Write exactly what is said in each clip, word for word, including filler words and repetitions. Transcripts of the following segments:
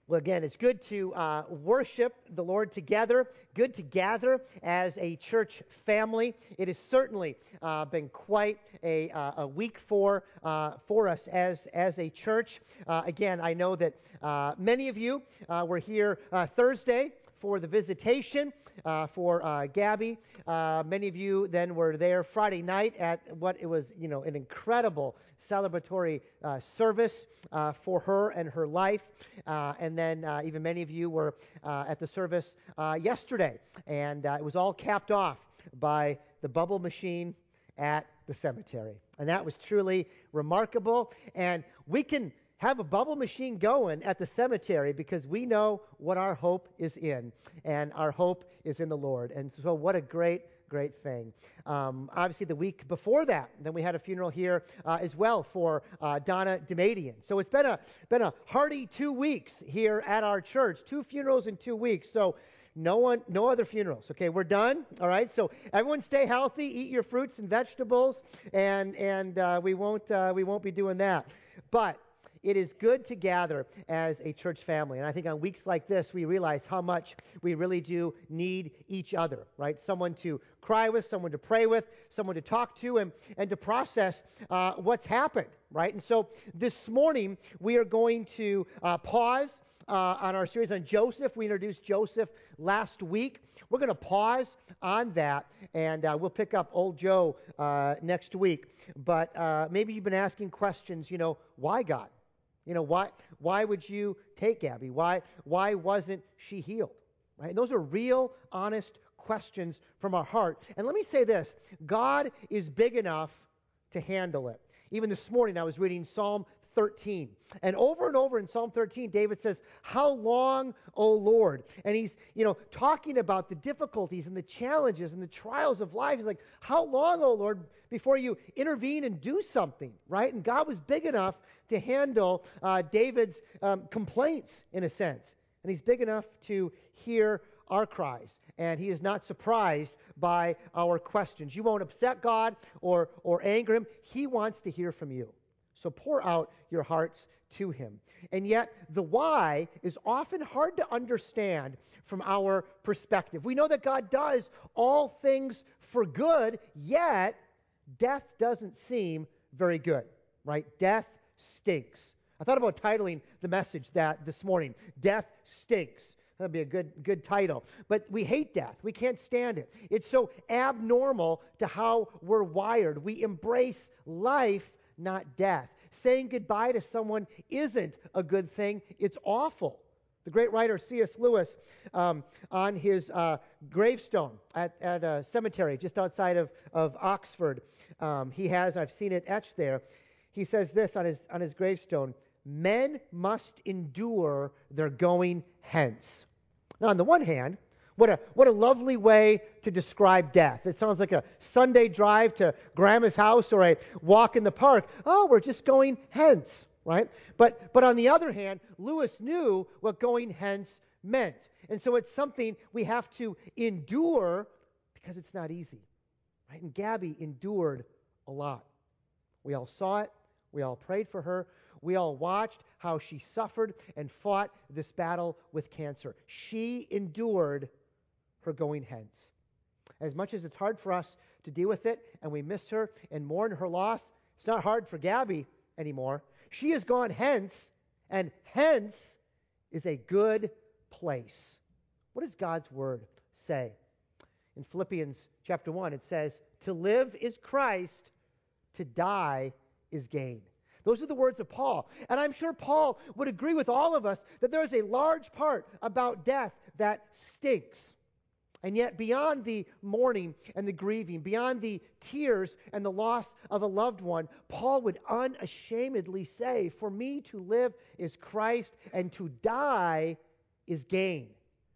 Well, again, it's good to uh, worship the Lord together, good to gather as a church family. It has certainly uh, been quite a, uh, a week for uh, for us as, as a church. Uh, again, I know that uh, many of you uh, were here uh, Thursday for the visitation uh, for uh, Gabby. Uh, many of you then were there Friday night at what it was, you know, an incredible celebratory uh, service uh, for her and her life. Uh, and then uh, even many of you were uh, at the service uh, yesterday. And uh, it was all capped off by the bubble machine at the cemetery. And that was truly remarkable. And we can have a bubble machine going at the cemetery because we know what our hope is in. And our hope is in the Lord. And so what a great Great thing. Um, obviously, the week before that, then we had a funeral here uh, as well for uh, Donna Demadian. So it's been a been a hearty two weeks here at our church. Two funerals in two weeks. So no one, no other funerals. Okay, we're done. All right. So everyone, stay healthy. Eat your fruits and vegetables, and and uh, we won't uh, we won't be doing that. But it is good to gather as a church family. And I think on weeks like this, we realize how much we really do need each other, right? Someone to cry with, someone to pray with, someone to talk to, and, and to process uh, what's happened, right? And so this morning, we are going to uh, pause uh, on our series on Joseph. We introduced Joseph last week. We're going to pause on that, and uh, we'll pick up old Joe uh, next week. But uh, maybe you've been asking questions, you know, why God? You know, why why would you take Gabby? Why why wasn't she healed? Right? And those are real, honest questions from our heart. And let me say this, God is big enough to handle it. Even this morning I was reading Psalm thirteen. And over and over in Psalm thirteen, David says, "How long, O Lord?" And he's, you know, talking about the difficulties and the challenges and the trials of life. He's like, "How long, O Lord, before you intervene and do something?" Right? And God was big enough to handle uh, David's um, complaints, in a sense. And he's big enough to hear our cries. And he is not surprised by our questions. You won't upset God or, or anger him. He wants to hear from you. So pour out your hearts to him. And yet, the why is often hard to understand from our perspective. We know that God does all things for good, yet death doesn't seem very good, right? Death stinks. I thought about titling the message that this morning, Death Stinks. That'd be a good good title. But we hate death. We can't stand it. It's so abnormal to how we're wired. We embrace life, not death. Saying goodbye to someone isn't a good thing. It's awful. The great writer C S Lewis, um, on his uh, gravestone at, at a cemetery just outside of, of Oxford, um, he has, I've seen it etched there, he says this on his on his gravestone: "Men must endure their going hence." Now, on the one hand, what a what a lovely way to describe death. It sounds like a Sunday drive to Grandma's house or a walk in the park. Oh, we're just going hence, right? But but on the other hand, Lewis knew what going hence meant. And so it's something we have to endure because it's not easy, right? And Gabby endured a lot. We all saw it. We all prayed for her. We all watched how she suffered and fought this battle with cancer. She endured her going hence. As much as it's hard for us to deal with it, and we miss her and mourn her loss, it's not hard for Gabby anymore. She has gone hence, and hence is a good place. What does God's word say? In Philippians chapter one, it says, "To live is Christ, to die is gain." Those are the words of Paul. And I'm sure Paul would agree with all of us that there is a large part about death that stinks. And yet, beyond the mourning and the grieving, beyond the tears and the loss of a loved one, Paul would unashamedly say, "For me to live is Christ, and to die is gain."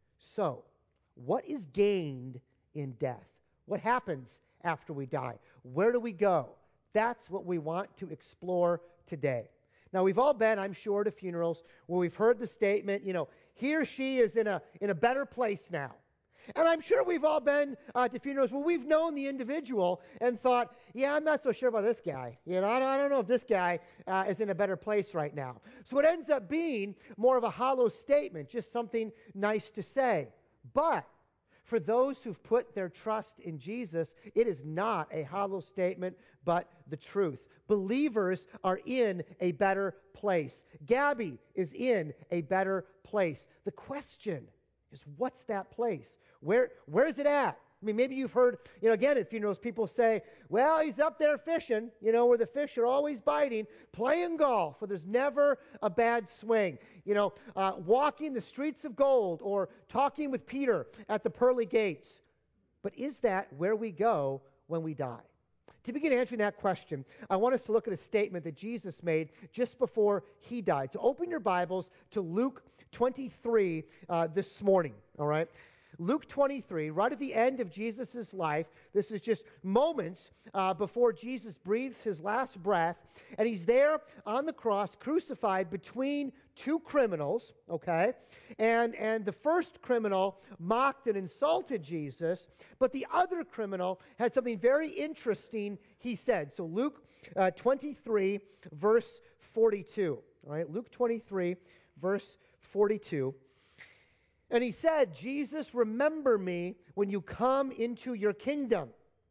So, what is gained in death? What happens after we die? Where do we go? That's what we want to explore today. Now, we've all been, I'm sure, to funerals where we've heard the statement, you know, he or she is in a in a better place now. And I'm sure we've all been uh, to funerals where we've known the individual and thought, yeah, I'm not so sure about this guy. You know, I don't, I don't know if this guy uh, is in a better place right now. So it ends up being more of a hollow statement, just something nice to say. But for those who've put their trust in Jesus, it is not a hollow statement, but the truth. Believers are in a better place. Gabby is in a better place. The question is, what's that place? Where, where is it at? I mean, maybe you've heard, you know, again at funerals, people say, well, he's up there fishing, you know, where the fish are always biting, playing golf, where there's never a bad swing, you know, uh, walking the streets of gold, or talking with Peter at the pearly gates. But is that where we go when we die? To begin answering that question, I want us to look at a statement that Jesus made just before he died. So open your Bibles to Luke twenty-three uh, this morning, all right? Luke twenty-three, right at the end of Jesus' life. This is just moments uh, before Jesus breathes his last breath, and he's there on the cross, crucified between two criminals, okay? And, and the first criminal mocked and insulted Jesus, but the other criminal had something very interesting he said. So Luke uh, twenty-three, verse forty-two, all right? Luke twenty-three, verse forty-two. And he said, Jesus, remember me when you come into your kingdom.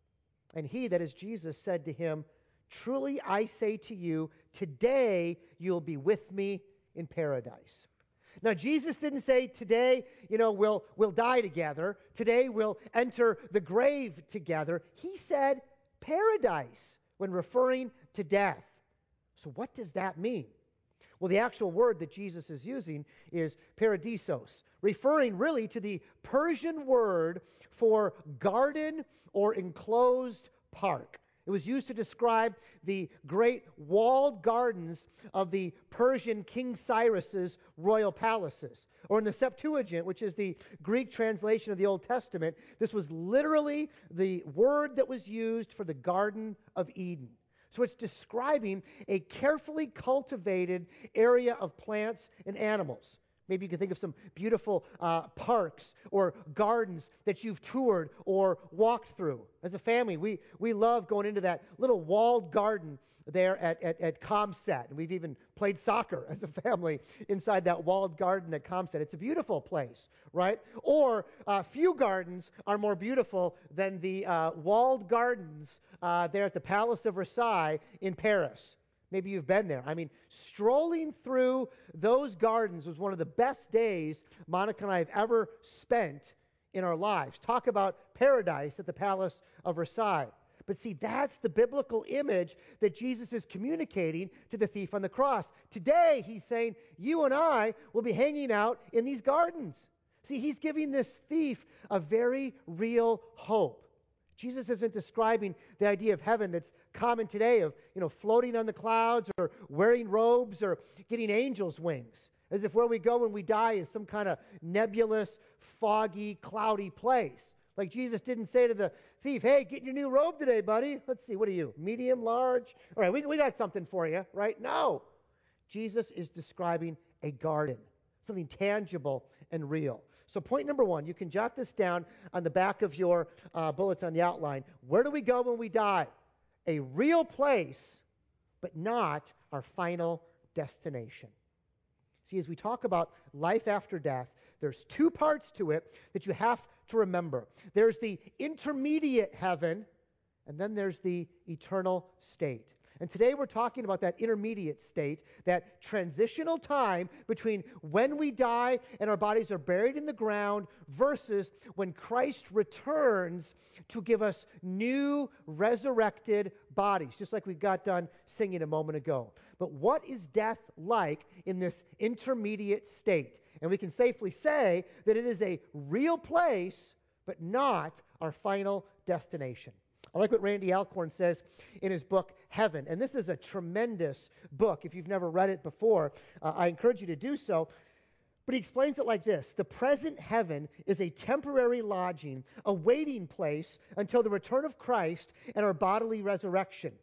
And he, that is Jesus, said to him, truly I say to you, today you'll be with me in paradise. Now, Jesus didn't say today, you know, we'll, we'll die together. Today we'll enter the grave together. He said paradise when referring to death. So what does that mean? Well, the actual word that Jesus is using is paradisos, referring really to the Persian word for garden or enclosed park. It was used to describe the great walled gardens of the Persian King Cyrus's royal palaces. Or in the Septuagint, which is the Greek translation of the Old Testament, this was literally the word that was used for the Garden of Eden. So it's describing a carefully cultivated area of plants and animals. Maybe you can think of some beautiful uh, parks or gardens that you've toured or walked through. As a family, we, we love going into that little walled garden there at, at, at Comset. And we've even played soccer as a family inside that walled garden at Comset. It's a beautiful place, right? Or uh, few gardens are more beautiful than the uh, walled gardens uh, there at the Palace of Versailles in Paris. Maybe you've been there. I mean, strolling through those gardens was one of the best days Monica and I have ever spent in our lives. Talk about paradise at the Palace of Versailles. But see, that's the biblical image that Jesus is communicating to the thief on the cross. Today, he's saying, you and I will be hanging out in these gardens. See, he's giving this thief a very real hope. Jesus isn't describing the idea of heaven that's common today of, you know, floating on the clouds or wearing robes or getting angels' wings, as if where we go when we die is some kind of nebulous, foggy, cloudy place. Like Jesus didn't say to the thief, hey, get your new robe today, buddy. Let's see, what are you, medium, large? All right, we, we got something for you, right? No. Jesus is describing a garden, something tangible and real. So point number one, you can jot this down on the back of your uh, bulletin on the outline. Where do we go when we die? A real place, but not our final destination. See, as we talk about life after death, there's two parts to it that you have to remember. There's the intermediate heaven, and then there's the eternal state. And today we're talking about that intermediate state, that transitional time between when we die and our bodies are buried in the ground versus when Christ returns to give us new resurrected bodies, just like we got done singing a moment ago. But what is death like in this intermediate state? And we can safely say that it is a real place, but not our final destination. I like what Randy Alcorn says in his book, Heaven. And this is a tremendous book. If you've never read it before, uh, I encourage you to do so. But he explains it like this. The present heaven is a temporary lodging, a waiting place until the return of Christ and our bodily resurrection.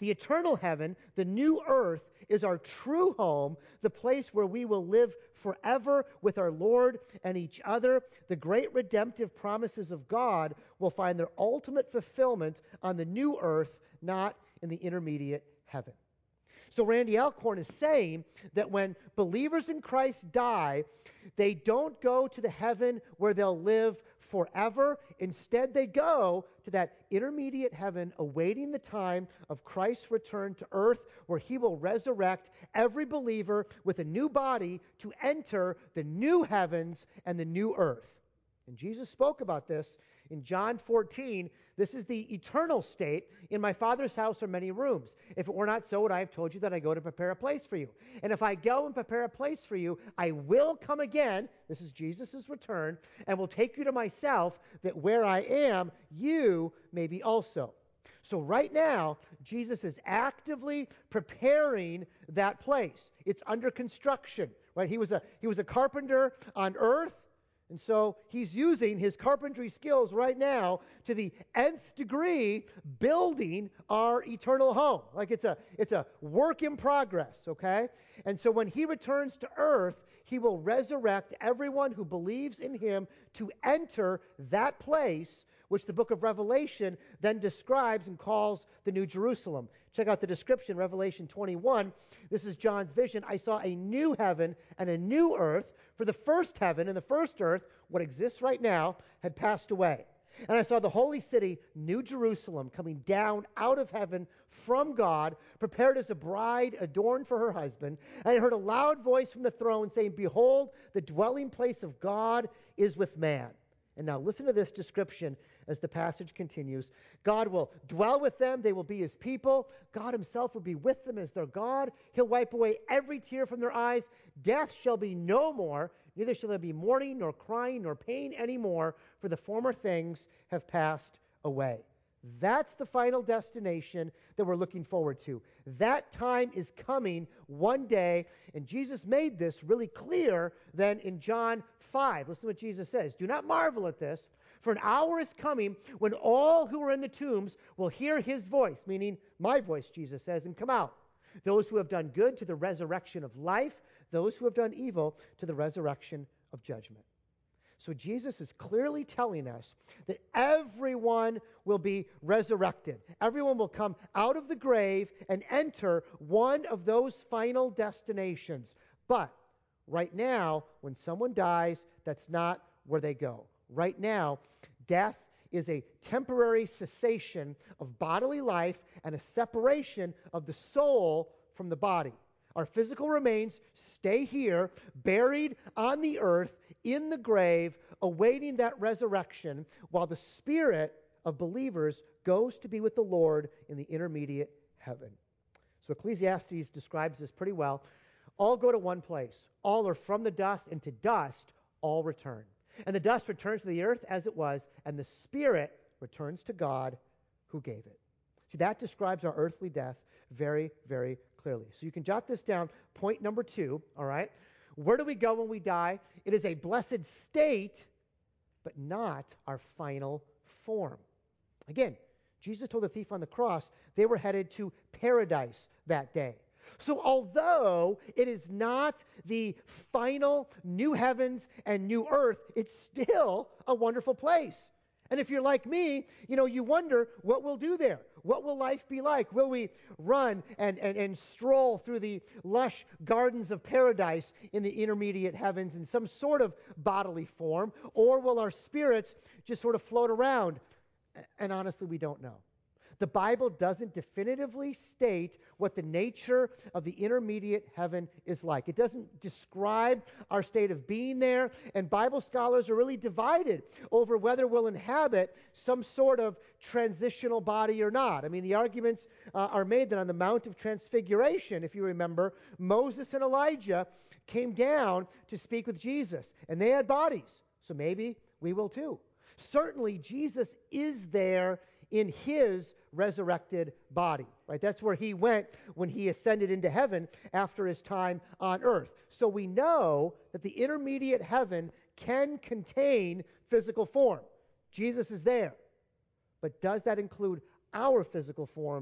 The eternal heaven, the new earth, is our true home, the place where we will live forever with our Lord and each other. The great redemptive promises of God will find their ultimate fulfillment on the new earth, not in the intermediate heaven. So Randy Alcorn is saying that when believers in Christ die, they don't go to the heaven where they'll live forever. Instead, they go to that intermediate heaven awaiting the time of Christ's return to earth, where he will resurrect every believer with a new body to enter the new heavens and the new earth. And Jesus spoke about this in John fourteen. This is the eternal state. In my Father's house are many rooms. If it were not so, would I have told you that I go to prepare a place for you? And if I go and prepare a place for you, I will come again, this is Jesus' return, and will take you to myself, that where I am, you may be also. So right now, Jesus is actively preparing that place. It's under construction, right? He was a, he was a carpenter on earth. And so he's using his carpentry skills right now to the nth degree, building our eternal home. Like it's a, it's a work in progress, okay? And so when he returns to earth, he will resurrect everyone who believes in him to enter that place, which the book of Revelation then describes and calls the New Jerusalem. Check out the description, Revelation twenty-one. This is John's vision. I saw a new heaven and a new earth, for the first heaven and the first earth, what exists right now, had passed away. And I saw the holy city, New Jerusalem, coming down out of heaven from God, prepared as a bride adorned for her husband. And I heard a loud voice from the throne saying, "Behold, the dwelling place of God is with man." And now listen to this description as the passage continues. God will dwell with them. They will be his people. God himself will be with them as their God. He'll wipe away every tear from their eyes. Death shall be no more. Neither shall there be mourning, nor crying, nor pain anymore, for the former things have passed away. That's the final destination that we're looking forward to. That time is coming one day, and Jesus made this really clear then in John five. Listen to what Jesus says. "Do not marvel at this, for an hour is coming when all who are in the tombs will hear his voice," meaning my voice, Jesus says, "and come out. Those who have done good to the resurrection of life, those who have done evil to the resurrection of judgment." So Jesus is clearly telling us that everyone will be resurrected. Everyone will come out of the grave and enter one of those final destinations. But right now, when someone dies, that's not where they go. Right now, death is a temporary cessation of bodily life and a separation of the soul from the body. Our physical remains stay here, buried on the earth, in the grave, awaiting that resurrection, while the spirit of believers goes to be with the Lord in the intermediate heaven. So Ecclesiastes describes this pretty well. All go to one place. All are from the dust, and to dust all return. And the dust returns to the earth as it was, and the spirit returns to God who gave it. See, that describes our earthly death very, very clearly. So you can jot this down. Point number two, all right? Where do we go when we die? It is a blessed state, but not our final form. Again, Jesus told the thief on the cross they were headed to paradise that day. So although it is not the final new heavens and new earth, it's still a wonderful place. And if you're like me, you know, you wonder what we'll do there. What will life be like? Will we run and, and, and stroll through the lush gardens of paradise in the intermediate heavens in some sort of bodily form? Or will our spirits just sort of float around? And honestly, we don't know. The Bible doesn't definitively state what the nature of the intermediate heaven is like. It doesn't describe our state of being there, and Bible scholars are really divided over whether we'll inhabit some sort of transitional body or not. I mean, the arguments uh, are made that on the Mount of Transfiguration, if you remember, Moses and Elijah came down to speak with Jesus, and they had bodies, so maybe we will too. Certainly, Jesus is there in his resurrected body, right? That's where he went when he ascended into heaven after his time on earth. So we know that the intermediate heaven can contain physical form. Jesus is there. But does that include our physical forms?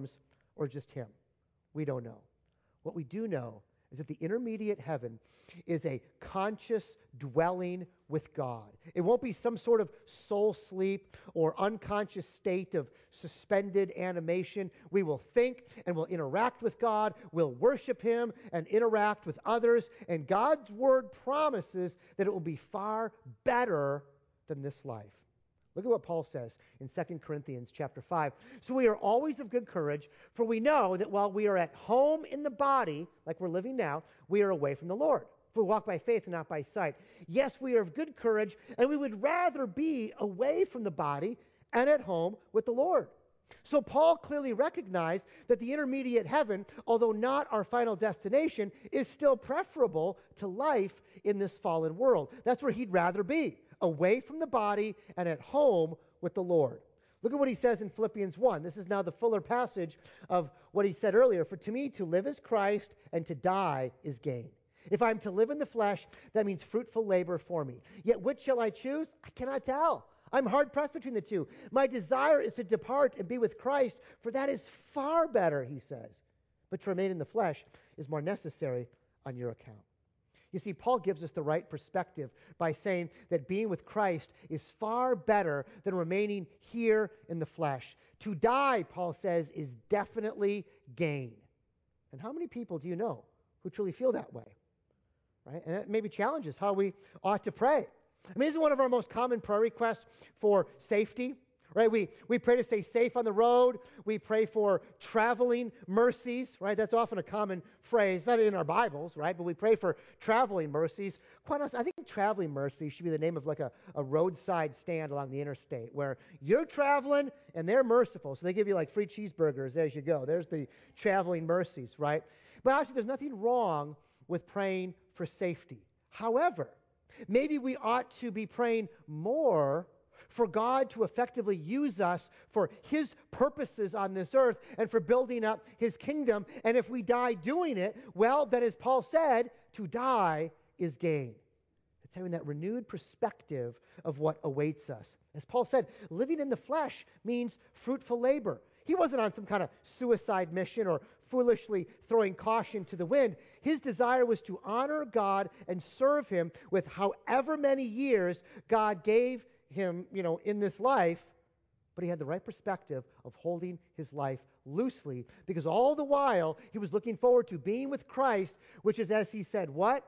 or just him? We don't know. What we do know is that the intermediate heaven is a conscious dwelling with God. It won't be some sort of soul sleep or unconscious state of suspended animation. We will think and we'll interact with God, we'll worship him and interact with others, and God's word promises that it will be far better than this life. Look at what Paul says in Second Corinthians chapter five. So we are always of good courage, for we know that while we are at home in the body, like we're living now, we are away from the Lord. For we walk by faith and not by sight. Yes, we are of good courage, and we would rather be away from the body and at home with the Lord. So Paul clearly recognized that the intermediate heaven, although not our final destination, is still preferable to life in this fallen world. That's where he'd rather be, away from the body and at home with the Lord. Look at what he says in Philippians one. This is now the fuller passage of what he said earlier. For to me, to live is Christ, and to die is gain. If I'm to live in the flesh, that means fruitful labor for me. Yet which shall I choose? I cannot tell. I'm hard-pressed between the two. My desire is to depart and be with Christ, for that is far better, he says. But to remain in the flesh is more necessary on your account. You see, Paul gives us the right perspective by saying that being with Christ is far better than remaining here in the flesh. To die, Paul says, is definitely gain. And how many people do you know who truly feel that way? Right? And that maybe challenges how we ought to pray. I mean, this is one of our most common prayer requests for safety. Right? We, we pray to stay safe on the road. We pray for traveling mercies, right? That's often a common phrase, not in our Bibles, right? But we pray for traveling mercies. Quite honestly, I think traveling mercies should be the name of like a, a roadside stand along the interstate where you're traveling and they're merciful. So they give you like free cheeseburgers as you go. There's the traveling mercies, right? But actually, there's nothing wrong with praying for safety. However, maybe we ought to be praying more for God to effectively use us for his purposes on this earth and for building up his kingdom. And if we die doing it, well, then as Paul said, to die is gain. It's having that renewed perspective of what awaits us. As Paul said, living in the flesh means fruitful labor. He wasn't on some kind of suicide mission or foolishly throwing caution to the wind. His desire was to honor God and serve him with however many years God gave him, you know, in this life, but he had the right perspective of holding his life loosely, because all the while he was looking forward to being with Christ, which is, as he said, what?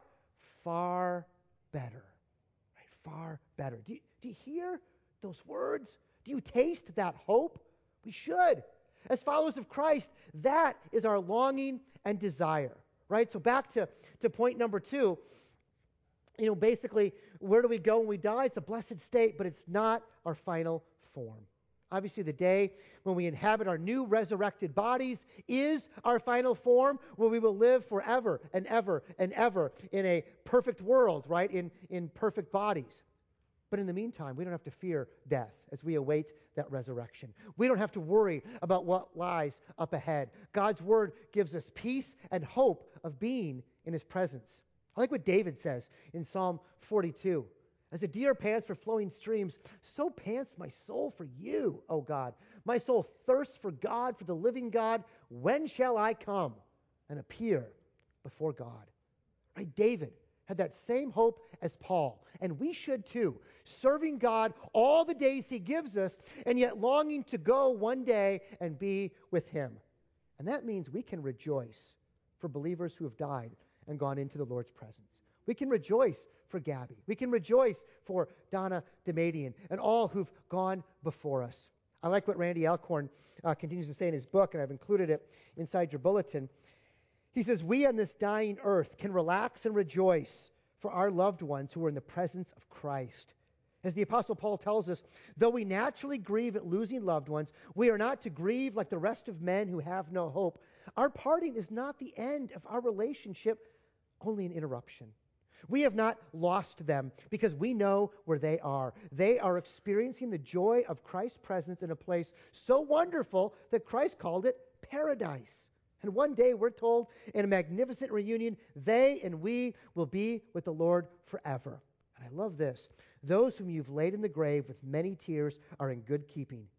Far better. Right? Far better. Do you, do you hear those words? Do you taste that hope? We should. As followers of Christ, that is our longing and desire. Right? So back to, to point number two. You know, basically, where do we go when we die? It's a blessed state, but it's not our final form. Obviously, the day when we inhabit our new resurrected bodies is our final form, where we will live forever and ever and ever in a perfect world, right? In, in perfect bodies. But in the meantime, we don't have to fear death as we await that resurrection. We don't have to worry about what lies up ahead. God's word gives us peace and hope of being in his presence. I like what David says in Psalm forty-two. As a deer pants for flowing streams, so pants my soul for you, O God. My soul thirsts for God, for the living God. When shall I come and appear before God? Right? David had that same hope as Paul, and we should too, serving God all the days he gives us, and yet longing to go one day and be with him. And that means we can rejoice for believers who have died and gone into the Lord's presence. We can rejoice for Gabby. We can rejoice for Donna Demadian and all who've gone before us. I like what Randy Alcorn uh, continues to say in his book, and I've included it inside your bulletin. He says, we on this dying earth can relax and rejoice for our loved ones who are in the presence of Christ. As the Apostle Paul tells us, though we naturally grieve at losing loved ones, we are not to grieve like the rest of men who have no hope. Our parting is not the end of our relationship, only an interruption. We have not lost them because we know where they are. They are experiencing the joy of Christ's presence in a place so wonderful that Christ called it paradise. And one day, we're told, in a magnificent reunion, they and we will be with the Lord forever. And I love this. Those whom you've laid in the grave with many tears are in good keeping.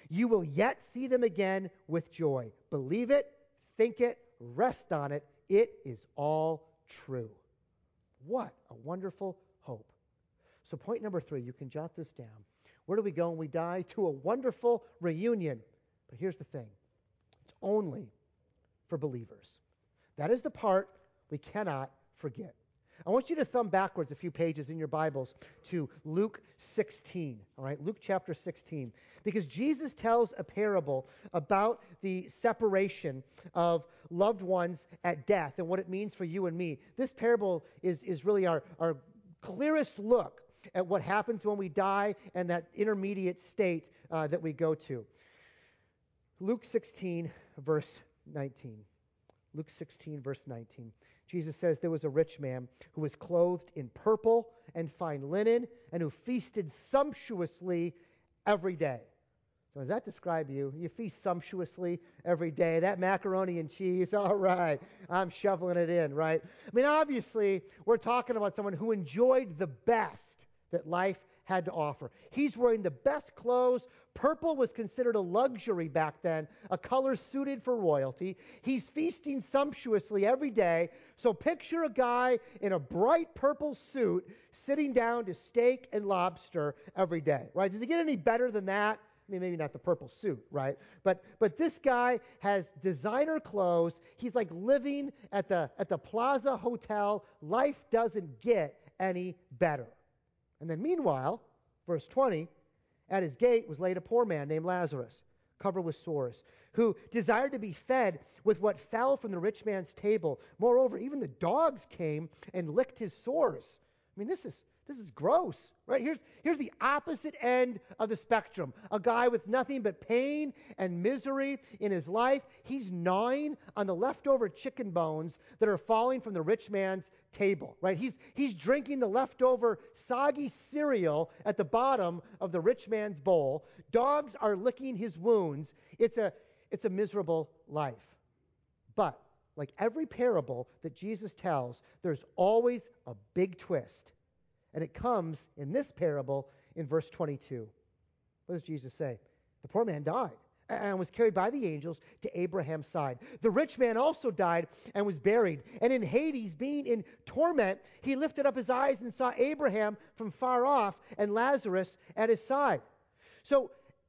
You will yet see them again with joy. Believe it, think it, rest on it. It is all true. What a wonderful hope. So point number three, you can jot this down. Where do we go when we die? To a wonderful reunion. But here's the thing. It's only for believers. That is the part we cannot forget. I want you to thumb backwards a few pages in your Bibles to Luke sixteen, all right? Luke chapter sixteen. Because Jesus tells a parable about the separation of loved ones at death and what it means for you and me. This parable is, is really our, our clearest look at what happens when we die and that intermediate state uh, that we go to. Luke sixteen, verse nineteen. Luke sixteen, verse nineteen. Jesus says, there was a rich man who was clothed in purple and fine linen and who feasted sumptuously every day. So does that describe you? You feast sumptuously every day. That macaroni and cheese, all right. I'm shoveling it in, right? I mean, obviously, we're talking about someone who enjoyed the best that life had to offer. He's wearing the best clothes. Purple was considered a luxury back then, a color suited for royalty. He's feasting sumptuously every day. So picture a guy in a bright purple suit sitting down to steak and lobster every day, right? Does it get any better than that? I mean, maybe not the purple suit, right? But but this guy has designer clothes. He's like living at the at the Plaza Hotel. Life doesn't get any better. And then meanwhile, verse twenty, at his gate was laid a poor man named Lazarus, covered with sores, who desired to be fed with what fell from the rich man's table. Moreover, even the dogs came and licked his sores. I mean, this is this is gross, right? Here's, here's the opposite end of the spectrum. A guy with nothing but pain and misery in his life. He's gnawing on the leftover chicken bones that are falling from the rich man's table, right? He's, he's drinking the leftover soggy cereal at the bottom of the rich man's bowl. Dogs are licking his wounds. It's a, it's a miserable life. But like every parable that Jesus tells, there's always a big twist. And it comes in this parable in verse twenty-two. What does Jesus say? The poor man died and was carried by the angels to Abraham's side. The rich man also died and was buried. And in Hades, being in torment, he lifted up his eyes and saw Abraham from far off and Lazarus at his side. So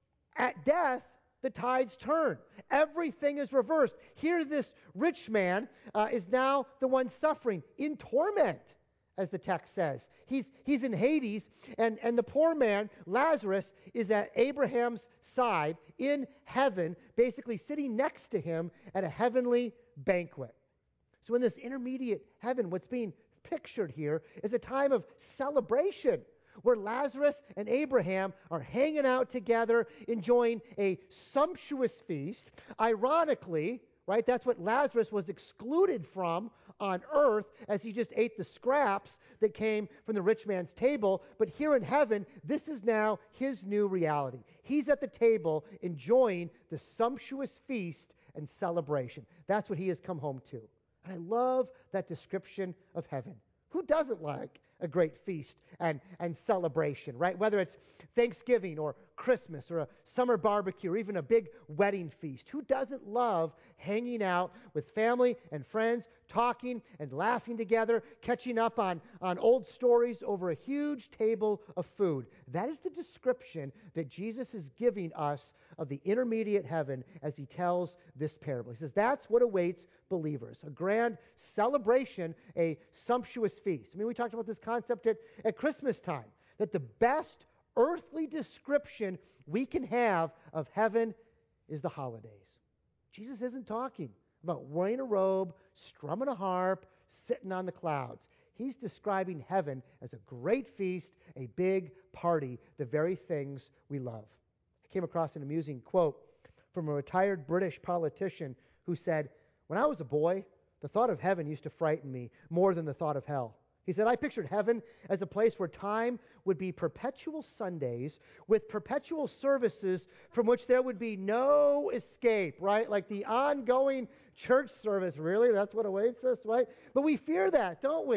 at death, the tides turn. Everything is reversed. Here, this rich man uh, is now the one suffering in torment, as the text says. He's, he's in Hades, and, and the poor man, Lazarus, is at Abraham's side in heaven, basically sitting next to him at a heavenly banquet. So in this intermediate heaven, what's being pictured here is a time of celebration, where Lazarus and Abraham are hanging out together, enjoying a sumptuous feast. Ironically, right, that's what Lazarus was excluded from on earth, as he just ate the scraps that came from the rich man's table. But here in heaven, this is now his new reality. He's at the table enjoying the sumptuous feast and celebration. That's what he has come home to. And I love that description of heaven. Who doesn't like a great feast and, and celebration, right? Whether it's Thanksgiving or Christmas or a summer barbecue or even a big wedding feast. Who doesn't love hanging out with family and friends, talking and laughing together, catching up on, on old stories over a huge table of food? That is the description that Jesus is giving us of the intermediate heaven as he tells this parable. He says that's what awaits believers, a grand celebration, a sumptuous feast. I mean, we talked about this concept at, at Christmas time, that the best earthly description we can have of heaven is the holidays. Jesus isn't talking about wearing a robe, strumming a harp, sitting on the clouds. He's describing heaven as a great feast, a big party, the very things we love. I came across an amusing quote from a retired British politician who said, "When I was a boy, the thought of heaven used to frighten me more than the thought of hell." He said, "I pictured heaven as a place where time would be perpetual Sundays with perpetual services from which there would be no escape," right? Like the ongoing church service. Really? That's what awaits us, right? But we fear that, don't we?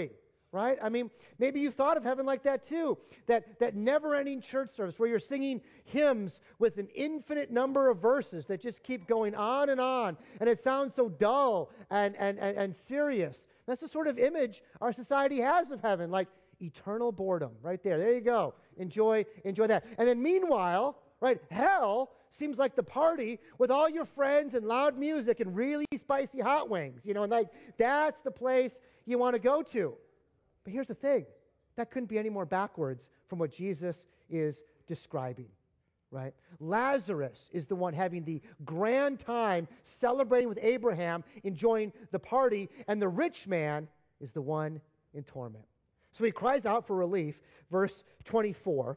right? I mean, maybe you've thought of heaven like that too. That, that never-ending church service where you're singing hymns with an infinite number of verses that just keep going on and on. And it sounds so dull and, and, and, and serious. That's the sort of image our society has of heaven, like eternal boredom right there. There you go. Enjoy, enjoy that. And then meanwhile, right, hell seems like the party with all your friends and loud music and really spicy hot wings. You know, and like that's the place you want to go to. But here's the thing. That couldn't be any more backwards from what Jesus is describing, right? Lazarus is the one having the grand time celebrating with Abraham, enjoying the party, and the rich man is the one in torment. So he cries out for relief, verse twenty-four.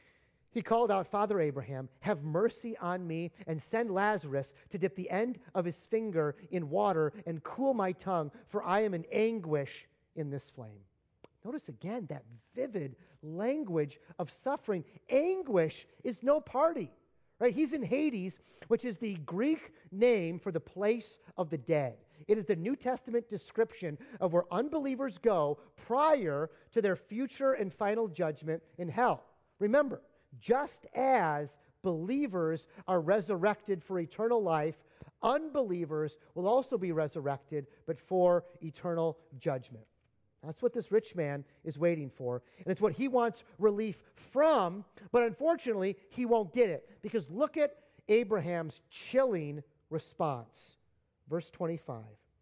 He called out, Father Abraham, have mercy on me and send Lazarus to dip the end of his finger in water and cool my tongue, for I am in anguish in this flame. Notice again that vivid language of suffering. Anguish is no party, right? He's in Hades, which is the Greek name for the place of the dead. It is the New Testament description of where unbelievers go prior to their future and final judgment in hell. Remember, just as believers are resurrected for eternal life, unbelievers will also be resurrected, but for eternal judgment. That's what this rich man is waiting for. And it's what he wants relief from, but unfortunately, he won't get it. Because look at Abraham's chilling response. Verse twenty-five.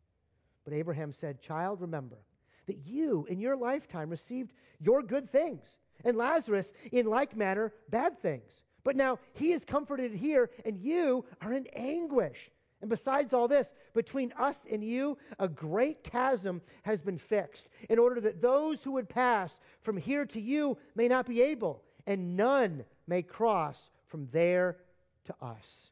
But Abraham said, Child, remember that you in your lifetime received your good things, and Lazarus in like manner bad things. But now he is comforted here, and you are in anguish. And besides all this, between us and you, a great chasm has been fixed, in order that those who would pass from here to you may not be able, and none may cross from there to us.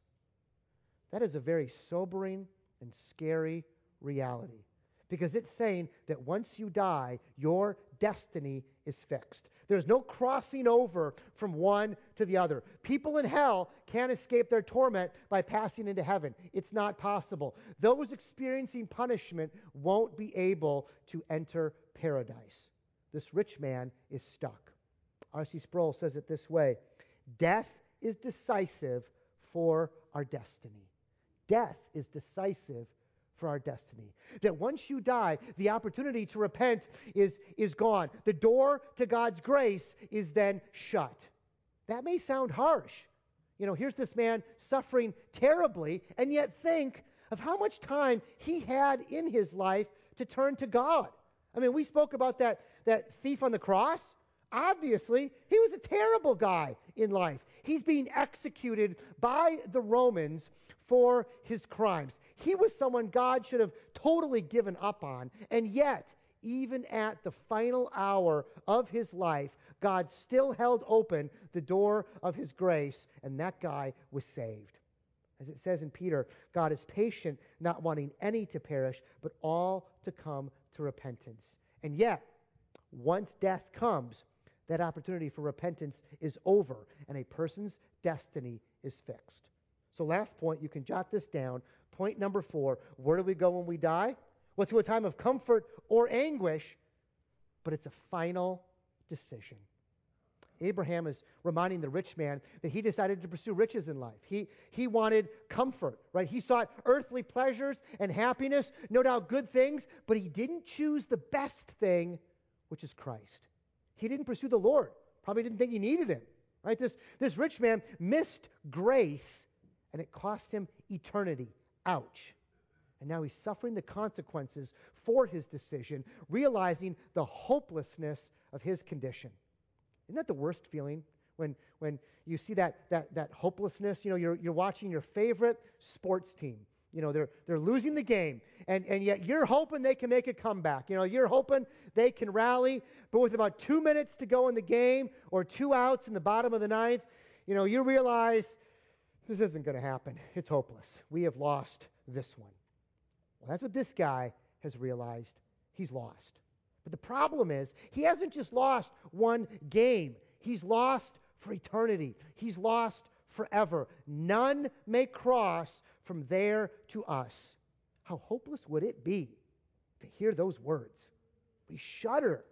That is a very sobering and scary reality, because it's saying that once you die, your destiny is fixed. There's no crossing over from one to the other. People in hell can't escape their torment by passing into heaven. It's not possible. Those experiencing punishment won't be able to enter paradise. This rich man is stuck. R C Sproul says it this way: death is decisive for our destiny. Death is decisive for our destiny. That once you die, the opportunity to repent is, is gone. The door to God's grace is then shut. That may sound harsh. You know, here's this man suffering terribly, and yet think of how much time he had in his life to turn to God. I mean, we spoke about that, that thief on the cross. Obviously, he was a terrible guy in life. He's being executed by the Romans for his crimes. He was someone God should have totally given up on. And yet, even at the final hour of his life, God still held open the door of his grace, and that guy was saved. As it says in Peter, God is patient, not wanting any to perish, but all to come to repentance. And yet, once death comes, that opportunity for repentance is over, and a person's destiny is fixed. So last point, you can jot this down. Point number four, where do we go when we die? Well, to a time of comfort or anguish, but it's a final decision. Abraham is reminding the rich man that he decided to pursue riches in life. He, he wanted comfort, right? He sought earthly pleasures and happiness, no doubt good things, but he didn't choose the best thing, which is Christ. He didn't pursue the Lord. Probably didn't think he needed him, right? This, this rich man missed grace, and it cost him eternity. Ouch. And now he's suffering the consequences for his decision, realizing the hopelessness of his condition. Isn't that the worst feeling? When, when you see that, that, that hopelessness, you know, you're, you're watching your favorite sports team. You know, they're, they're losing the game, and, and yet you're hoping they can make a comeback. You know, you're hoping they can rally, but with about two minutes to go in the game or two outs in the bottom of the ninth, you know, you realize this isn't going to happen. It's hopeless. We have lost this one. Well, that's what this guy has realized. He's lost. But the problem is, he hasn't just lost one game. He's lost for eternity. He's lost forever. None may cross from there to us. How hopeless would it be to hear those words? We shudder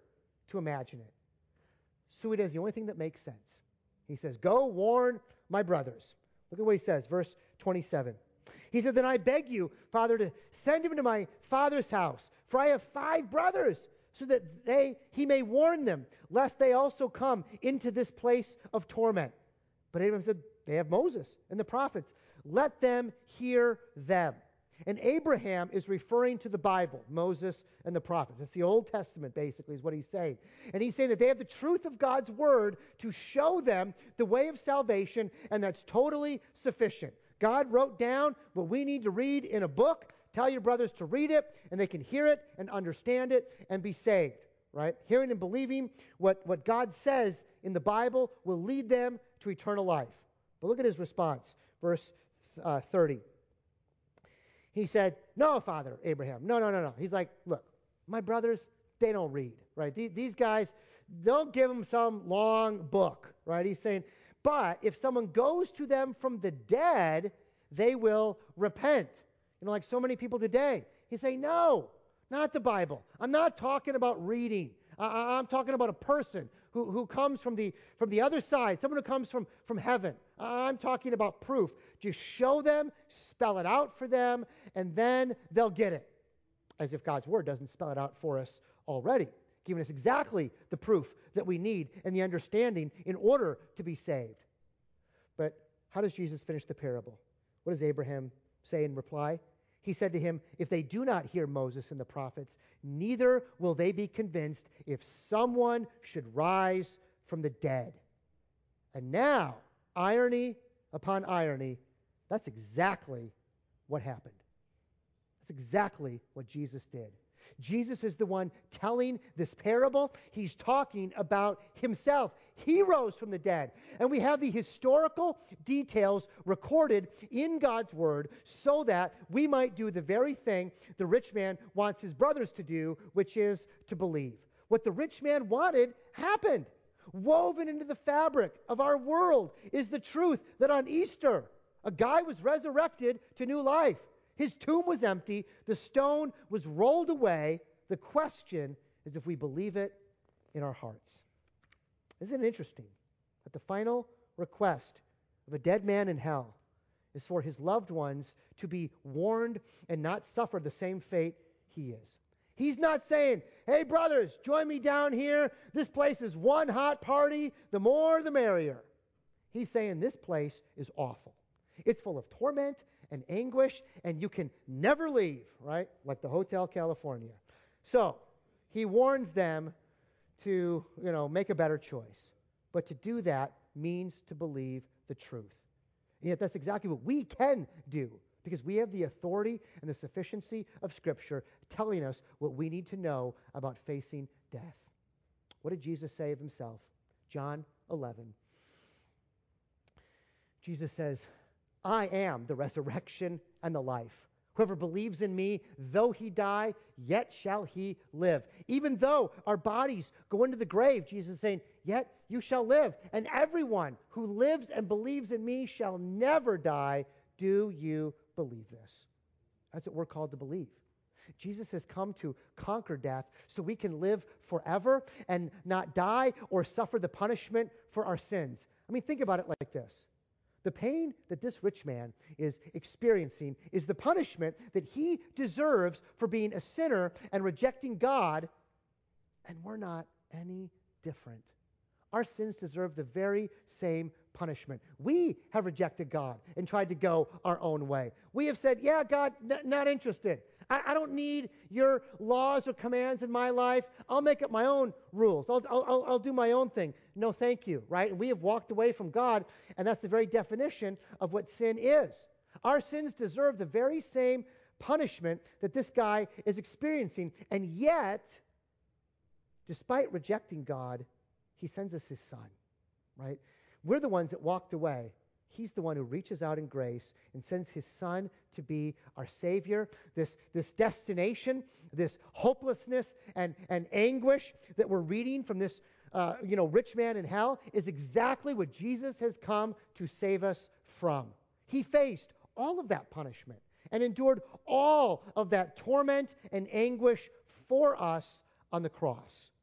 to imagine it. So he does the only thing that makes sense. He says, go warn my brothers. Look at what he says, verse twenty-seven. He said, then I beg you, Father, to send him to my father's house, for I have five brothers, so that they he may warn them, lest they also come into this place of torment. But Abraham said, they have Moses and the prophets. Let them hear them. And Abraham is referring to the Bible, Moses and the prophets. It's the Old Testament, basically, is what he's saying. And he's saying that they have the truth of God's word to show them the way of salvation, and that's totally sufficient. God wrote down what we need to read in a book. Tell your brothers to read it, and they can hear it and understand it and be saved, right? Hearing and believing what, what God says in the Bible will lead them to eternal life. But look at his response, verse uh, thirty. He said, no, Father Abraham, no, no, no, no. He's like, look, my brothers, they don't read, right? These, these guys, don't give them some long book, right? He's saying, but if someone goes to them from the dead, they will repent. You know, like so many people today. He's saying, no, not the Bible. I'm not talking about reading. I, I'm talking about a person who, who comes from the from the other side, someone who comes from, from heaven. I'm talking about proof. Just show them, spell it out for them, and then they'll get it. As if God's word doesn't spell it out for us already, giving us exactly the proof that we need and the understanding in order to be saved. But how does Jesus finish the parable? What does Abraham say in reply? He said to him, if they do not hear Moses and the prophets, neither will they be convinced if someone should rise from the dead. And now, irony upon irony, that's exactly what happened. That's exactly what Jesus did. Jesus is the one telling this parable. He's talking about himself. He rose from the dead. And we have the historical details recorded in God's word so that we might do the very thing the rich man wants his brothers to do, which is to believe. What the rich man wanted happened. Woven into the fabric of our world is the truth that on Easter, a guy was resurrected to new life. His tomb was empty. The stone was rolled away. The question is if we believe it in our hearts. Isn't it interesting that the final request of a dead man in hell is for his loved ones to be warned and not suffer the same fate he is? He's not saying, hey, brothers, join me down here. This place is one hot party. The more, the merrier. He's saying this place is awful. It's full of torment and anguish, and you can never leave, right? Like the Hotel California. So he warns them to, you know, make a better choice. But to do that means to believe the truth. And yet that's exactly what we can do, because we have the authority and the sufficiency of Scripture telling us what we need to know about facing death. What did Jesus say of himself? John eleven. Jesus says, I am the resurrection and the life. Whoever believes in me, though he die, yet shall he live. Even though our bodies go into the grave, Jesus is saying, yet you shall live. And everyone who lives and believes in me shall never die. Do you believe this? That's what we're called to believe. Jesus has come to conquer death so we can live forever and not die or suffer the punishment for our sins. I mean, think about it like this. The pain that this rich man is experiencing is the punishment that he deserves for being a sinner and rejecting God, and we're not any different. Our sins deserve the very same punishment. We have rejected God and tried to go our own way. We have said, yeah, God, n- not interested. I-, I don't need your laws or commands in my life. I'll make up my own rules. I'll, I'll, I'll do my own thing. No, thank you, right? And we have walked away from God, and that's the very definition of what sin is. Our sins deserve the very same punishment that this guy is experiencing, and yet, despite rejecting God, he sends us his son, right? We're the ones that walked away. He's the one who reaches out in grace and sends his son to be our Savior. This, this destination, this hopelessness and, and anguish that we're reading from this uh, you know, rich man in hell is exactly what Jesus has come to save us from. He faced all of that punishment and endured all of that torment and anguish for us on the cross.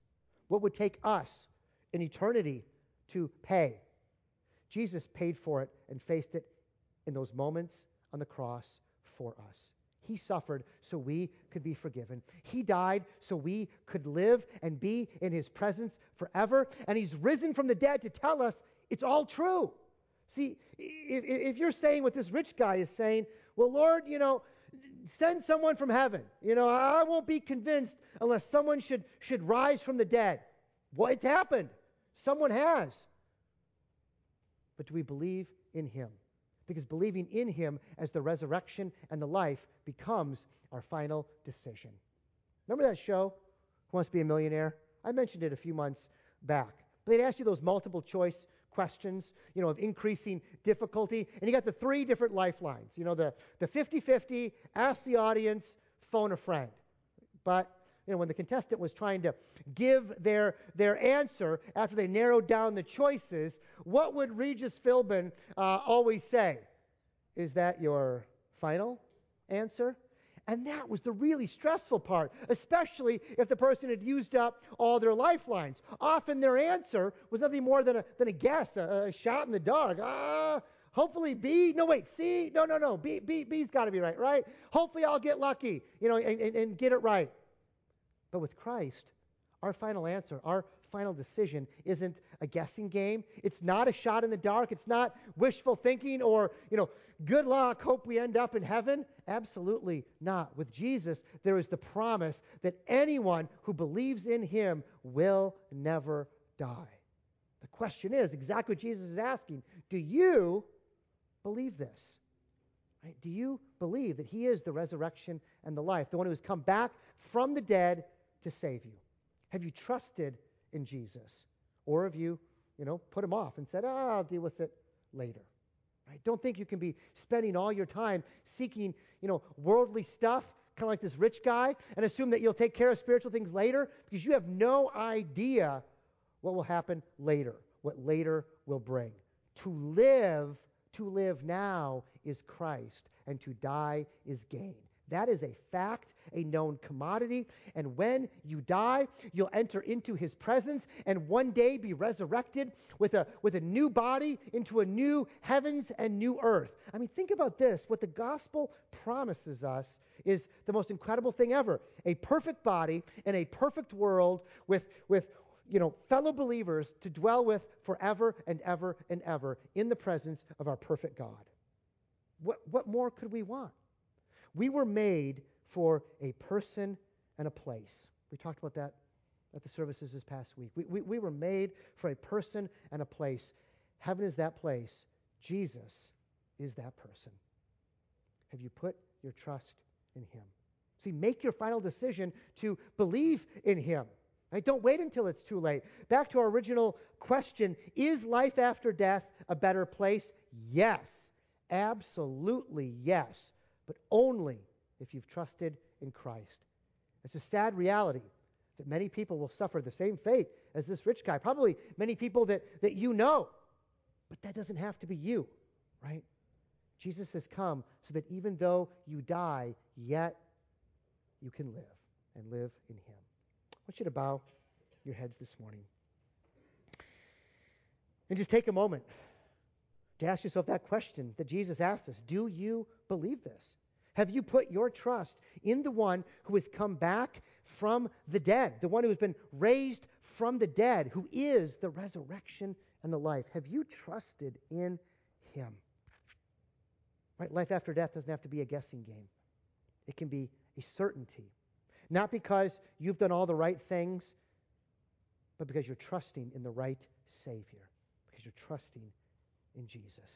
what would take us an eternity to pay. Jesus paid for it and faced it in those moments on the cross for us. He suffered so we could be forgiven. He died so we could live and be in His presence forever. And He's risen from the dead to tell us it's all true. See, if, if you're saying what this rich guy is saying, well, Lord, you know, send someone from heaven. You know, I won't be convinced unless someone should, should rise from the dead. Well, it's happened. Someone has. But do we believe in Him? Because believing in Him as the resurrection and the life becomes our final decision. Remember that show, Who Wants to Be a Millionaire? I mentioned it a few months back. They'd ask you those multiple choice questions, you know, of increasing difficulty. And you got the three different lifelines. You know, the, the fifty-fifty, ask the audience, phone a friend. But, you know, when the contestant was trying to give their, their answer after they narrowed down the choices, what would Regis Philbin uh, always say? Is that your final answer? And that was the really stressful part, especially if the person had used up all their lifelines. Often their answer was nothing more than a, than a guess, a, a shot in the dark. Ah, hopefully B. No, wait, C. No, no, no. B, B, B's got to be right, right? Hopefully I'll get lucky, you know, and, and, and get it right. But with Christ, our final answer, our final decision isn't a guessing game. It's not a shot in the dark. It's not wishful thinking or, you know, good luck, hope we end up in heaven. Absolutely not. With Jesus, there is the promise that anyone who believes in Him will never die. The question is exactly what Jesus is asking. Do you believe this? Right? Do you believe that He is the resurrection and the life, the one who has come back from the dead to save you? Have you trusted in Jesus? Or have you, you know, put Him off and said, ah, I'll deal with it later? Right? Don't think you can be spending all your time seeking, you know, worldly stuff, kind of like this rich guy, and assume that you'll take care of spiritual things later, because you have no idea what will happen later, what later will bring. To live, to live now is Christ, and to die is gain. That is a fact, a known commodity. And when you die, you'll enter into His presence and one day be resurrected with a, with a new body into a new heavens and new earth. I mean, think about this. What the gospel promises us is the most incredible thing ever. A perfect body in a perfect world with, with you know, fellow believers to dwell with forever and ever and ever in the presence of our perfect God. What, what more could we want? We were made for a person and a place. We talked about that at the services this past week. We, we, we were made for a person and a place. Heaven is that place. Jesus is that person. Have you put your trust in Him? See, make your final decision to believe in Him. Right? Don't wait until it's too late. Back to our original question, is life after death a better place? Yes. Absolutely yes. But only if you've trusted in Christ. It's a sad reality that many people will suffer the same fate as this rich guy. Probably many people that, that you know. But that doesn't have to be you, right? Jesus has come so that even though you die, yet you can live and live in Him. I want you to bow your heads this morning. And just take a moment to ask yourself that question that Jesus asked us. Do you believe this? Have you put your trust in the one who has come back from the dead, the one who has been raised from the dead, who is the resurrection and the life? Have you trusted in Him? Right? Life after death doesn't have to be a guessing game. It can be a certainty. Not because you've done all the right things, but because you're trusting in the right Savior, because you're trusting in Jesus.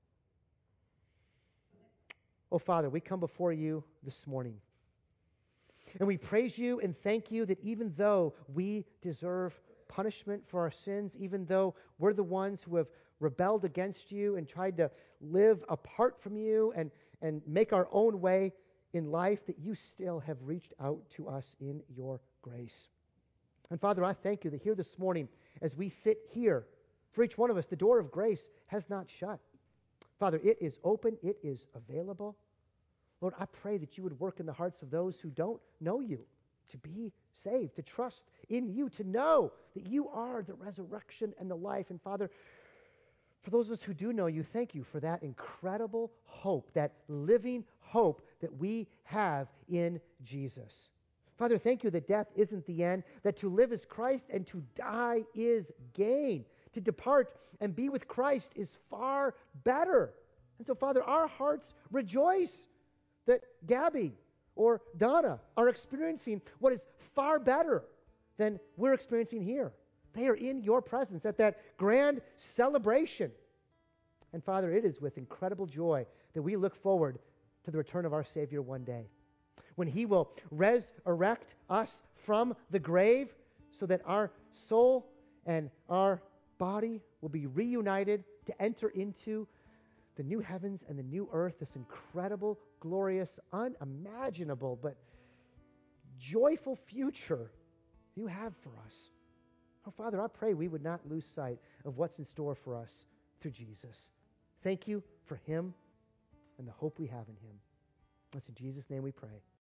Oh, Father, we come before you this morning, and we praise you and thank you that even though we deserve punishment for our sins, even though we're the ones who have rebelled against you and tried to live apart from you and, and make our own way in life, that you still have reached out to us in your grace. And Father, I thank you that here this morning, as we sit here, for each one of us, the door of grace has not shut. Father, it is open, it is available. Lord, I pray that you would work in the hearts of those who don't know you to be saved, to trust in you, to know that you are the resurrection and the life. And Father, for those of us who do know you, thank you for that incredible hope, that living hope that we have in Jesus. Father, thank you that death isn't the end, that to live is Christ and to die is gain. To depart and be with Christ is far better. And so, Father, our hearts rejoice that Gabby or Donna are experiencing what is far better than we're experiencing here. They are in your presence at that grand celebration. And Father, it is with incredible joy that we look forward to the return of our Savior one day, when he will resurrect us from the grave so that our soul and our body will be reunited to enter into the new heavens and the new earth, this incredible, glorious, unimaginable, but joyful future you have for us. Oh, Father, I pray we would not lose sight of what's in store for us through Jesus. Thank you for him and the hope we have in him. It's in Jesus' name we pray.